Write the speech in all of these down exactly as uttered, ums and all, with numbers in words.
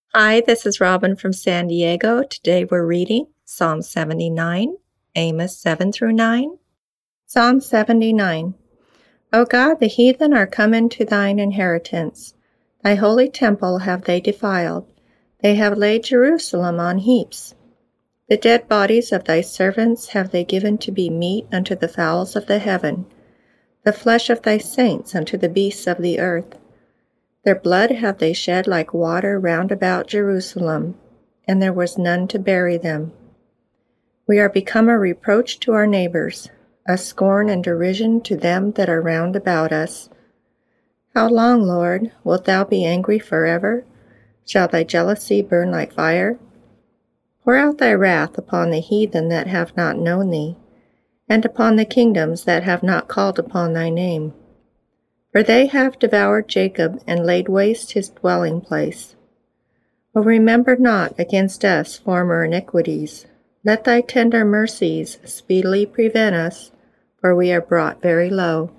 Hi, this is Robin from San Diego. Today we're reading Psalm seventy-nine, Amos seven through nine. Psalm seventy-nine. O God, the heathen are come into thine inheritance. Thy holy temple have they defiled. They have laid Jerusalem on heaps. The dead bodies of thy servants have they given to be meat unto the fowls of the heaven, the flesh of thy saints unto the beasts of the earth. Their blood have they shed like water round about Jerusalem, and there was none to bury them. We are become a reproach to our neighbors, a scorn and derision to them that are round about us. How long, Lord, wilt thou be angry forever? Shall thy jealousy burn like fire? Pour out thy wrath upon the heathen that have not known thee, and upon the kingdoms that have not called upon thy name. For they have devoured Jacob and laid waste his dwelling place. O remember not against us former iniquities. Let thy tender mercies speedily prevent us, for we are brought very low.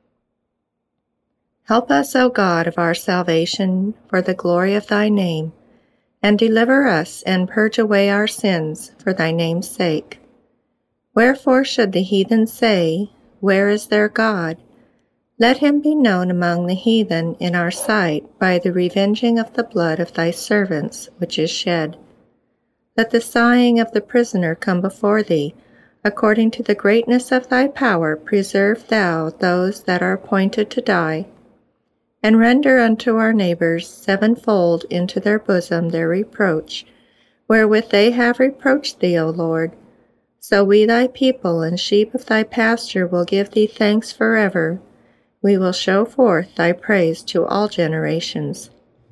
Help us, O God of our salvation, for the glory of thy name, and deliver us and purge away our sins for thy name's sake. Wherefore should the heathen say, Where is their God? Let him be known among the heathen in our sight by the revenging of the blood of thy servants which is shed. Let the sighing of the prisoner come before thee. According to the greatness of thy power preserve thou those that are appointed to die. And render unto our neighbors sevenfold into their bosom their reproach, wherewith they have reproached thee, O Lord. So we thy people and sheep of thy pasture will give thee thanks forever. We will show forth thy praise to all generations.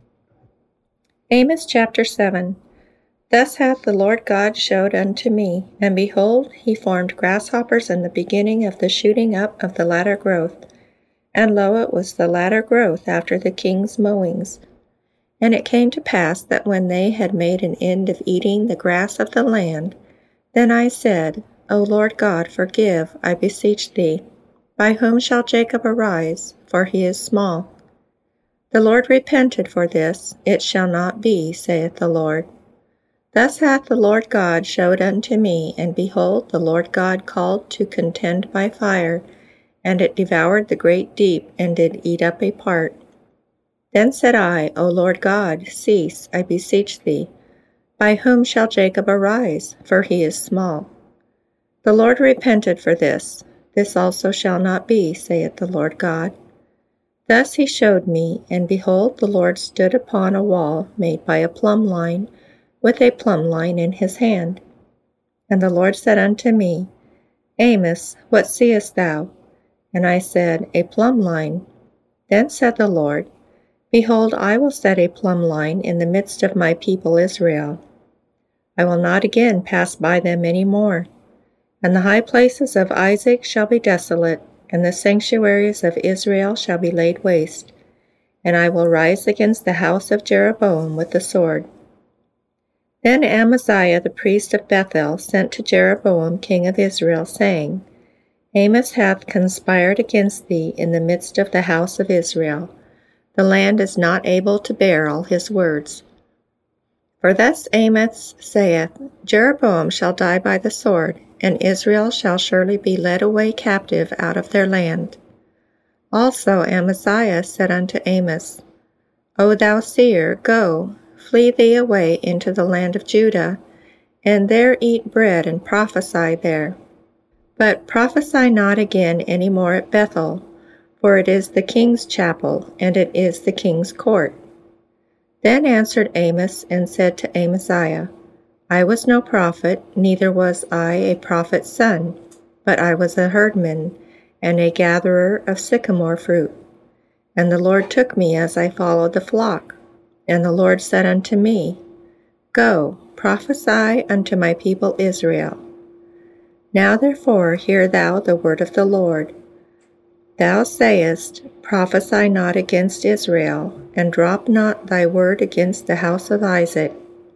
Amos chapter seven. Thus hath the Lord God showed unto me, and behold, he formed grasshoppers in the beginning of the shooting up of the latter growth. And lo, it was the latter growth after the king's mowings. And it came to pass that when they had made an end of eating the grass of the land, then I said, O Lord God, forgive, I beseech thee. By whom shall Jacob arise? For he is small. The Lord repented for this, it shall not be, saith the Lord. Thus hath the Lord God showed unto me, and behold, the Lord God called to contend by fire, and it devoured the great deep, and did eat up a part. Then said I, O Lord God, cease, I beseech thee. By whom shall Jacob arise? For he is small. The Lord repented for this. This also shall not be, saith the Lord God. Thus he showed me, and behold, the Lord stood upon a wall made by a plumb line, with a plumb line in his hand. And the Lord said unto me, Amos, what seest thou? And I said, A plumb line. Then said the Lord, Behold, I will set a plumb line in the midst of my people Israel. I will not again pass by them any more. And the high places of Isaac shall be desolate, and the sanctuaries of Israel shall be laid waste. And I will rise against the house of Jeroboam with the sword. Then Amaziah the priest of Bethel sent to Jeroboam king of Israel, saying, Amos hath conspired against thee in the midst of the house of Israel. The land is not able to bear all his words. For thus Amos saith, Jeroboam shall die by the sword, and Israel shall surely be led away captive out of their land. Also Amaziah said unto Amos, O thou seer, go, flee thee away into the land of Judah, and there eat bread and prophesy there. But prophesy not again any more at Bethel, for it is the king's chapel, and it is the king's court. Then answered Amos and said to Amaziah, I was no prophet, neither was I a prophet's son, but I was a herdman, and a gatherer of sycamore fruit. And the Lord took me as I followed the flock. And the Lord said unto me, Go, prophesy unto my people Israel. Now therefore hear thou the word of the Lord. Thou sayest, Prophesy not against Israel, and drop not thy word against the house of Isaac.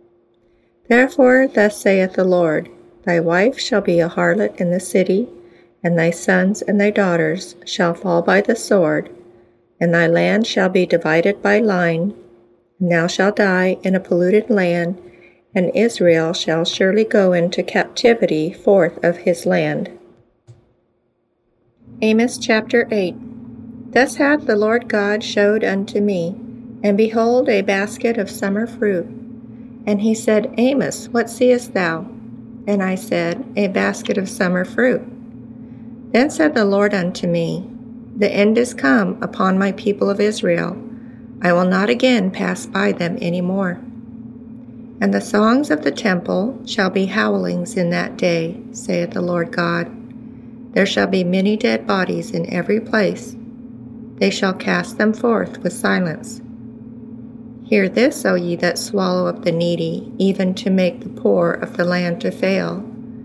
Therefore thus saith the Lord, Thy wife shall be a harlot in the city, and thy sons and thy daughters shall fall by the sword, and thy land shall be divided by line, and thou shalt die in a polluted land, and Israel shall surely go into captivity forth of his land. Amos chapter eight. Thus hath the Lord God showed unto me, and behold, a basket of summer fruit. And he said, Amos, what seest thou? And I said, A basket of summer fruit. Then said the Lord unto me, The end is come upon my people of Israel. I will not again pass by them any more. And the songs of the temple shall be howlings in that day, saith the Lord God. There shall be many dead bodies in every place. They shall cast them forth with silence. Hear this, O ye that swallow up the needy, even to make the poor of the land to fail,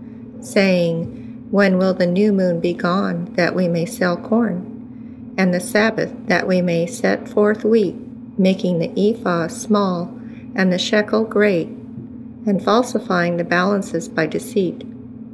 saying, When will the new moon be gone, that we may sell corn, and the Sabbath, that we may set forth wheat, making the ephah small, and the shekel great, and falsifying the balances by deceit,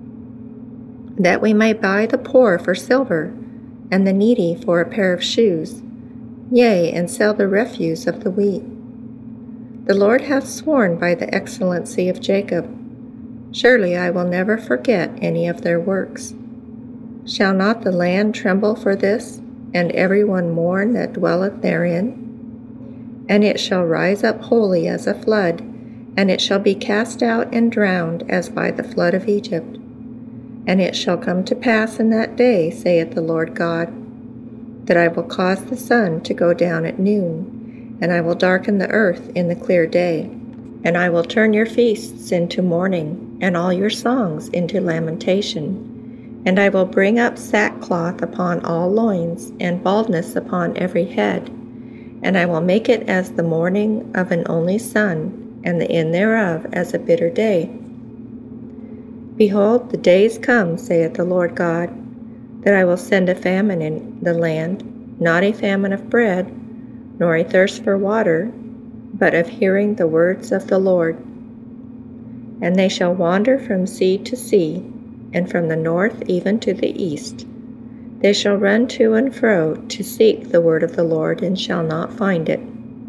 that we may buy the poor for silver, and the needy for a pair of shoes, yea, and sell the refuse of the wheat. The Lord hath sworn by the excellency of Jacob, Surely I will never forget any of their works. Shall not the land tremble for this, and every one mourn that dwelleth therein? And it shall rise up wholly as a flood, and it shall be cast out and drowned as by the flood of Egypt. And it shall come to pass in that day, saith the Lord God, that I will cause the sun to go down at noon, and I will darken the earth in the clear day. And I will turn your feasts into mourning, and all your songs into lamentation. And I will bring up sackcloth upon all loins, and baldness upon every head. And I will make it as the mourning of an only son, and the end thereof as a bitter day. Behold, the days come, saith the Lord God, that I will send a famine in the land, not a famine of bread, nor a thirst for water, but of hearing the words of the Lord. And they shall wander from sea to sea, and from the north even to the east. They shall run to and fro to seek the word of the Lord, and shall not find it.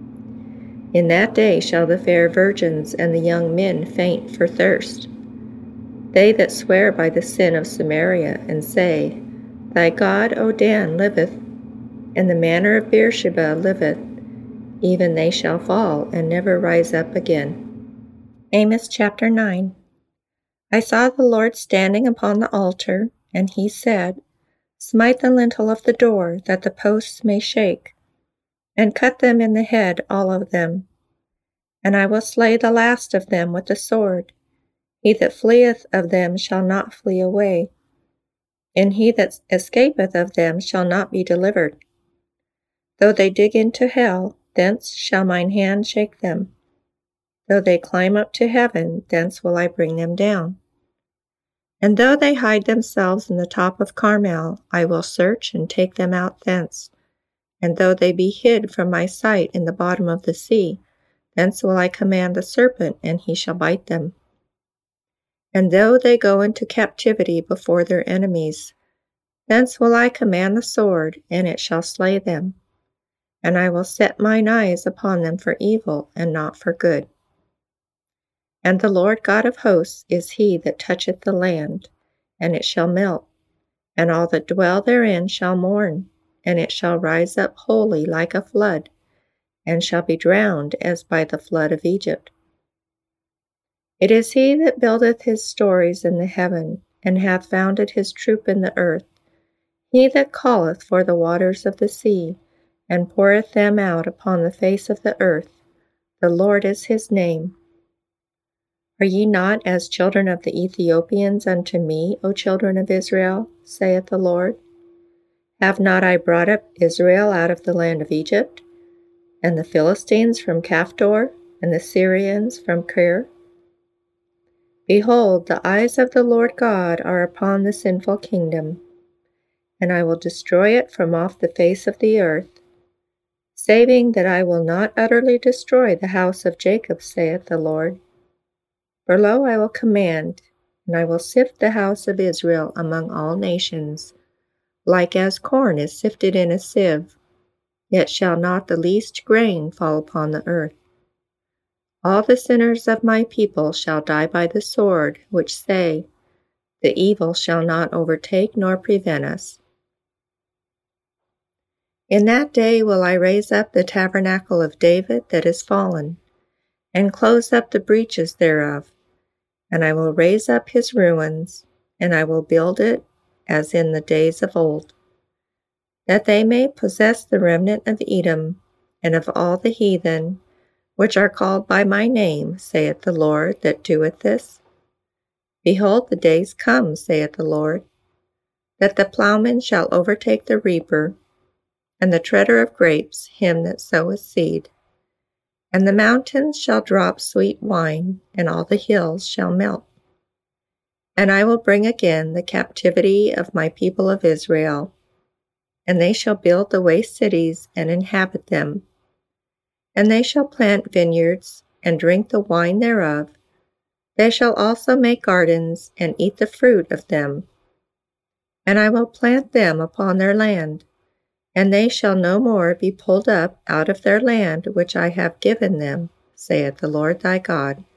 In that day shall the fair virgins and the young men faint for thirst. They that swear by the sin of Samaria, and say, Thy God, O Dan, liveth, and the manor of Beersheba liveth, even they shall fall, and never rise up again. Amos chapter nine. I saw the Lord standing upon the altar, and he said, Smite the lintel of the door, that the posts may shake, and cut them in the head, all of them. And I will slay the last of them with the sword. He that fleeth of them shall not flee away, and he that escapeth of them shall not be delivered. Though they dig into hell, thence shall mine hand shake them. Though they climb up to heaven, thence will I bring them down. And though they hide themselves in the top of Carmel, I will search and take them out thence. And though they be hid from my sight in the bottom of the sea, thence will I command the serpent, and he shall bite them. And though they go into captivity before their enemies, thence will I command the sword, and it shall slay them. And I will set mine eyes upon them for evil, and not for good. And the Lord God of hosts is he that toucheth the land, and it shall melt, and all that dwell therein shall mourn, and it shall rise up wholly like a flood, and shall be drowned as by the flood of Egypt. It is he that buildeth his stories in the heaven, and hath founded his troop in the earth, he that calleth for the waters of the sea, and poureth them out upon the face of the earth. The Lord is his name. Are ye not as children of the Ethiopians unto me, O children of Israel, saith the Lord? Have not I brought up Israel out of the land of Egypt, and the Philistines from Caphtor, and the Syrians from Kir? Behold, the eyes of the Lord God are upon the sinful kingdom, and I will destroy it from off the face of the earth, saving that I will not utterly destroy the house of Jacob, saith the Lord. For lo, I will command, and I will sift the house of Israel among all nations, like as corn is sifted in a sieve, yet shall not the least grain fall upon the earth. All the sinners of my people shall die by the sword, which say, the evil shall not overtake nor prevent us. In that day will I raise up the tabernacle of David that is fallen, and close up the breaches thereof, and I will raise up his ruins, and I will build it as in the days of old, that they may possess the remnant of Edom, and of all the heathen, which are called by my name, saith the Lord that doeth this. Behold, the days come, saith the Lord, that the plowman shall overtake the reaper, and the treader of grapes him that soweth seed. And the mountains shall drop sweet wine, and all the hills shall melt. And I will bring again the captivity of my people of Israel, and they shall build the waste cities and inhabit them. And they shall plant vineyards, and drink the wine thereof. They shall also make gardens, and eat the fruit of them. And I will plant them upon their land, and they shall no more be pulled up out of their land which I have given them, saith the Lord thy God.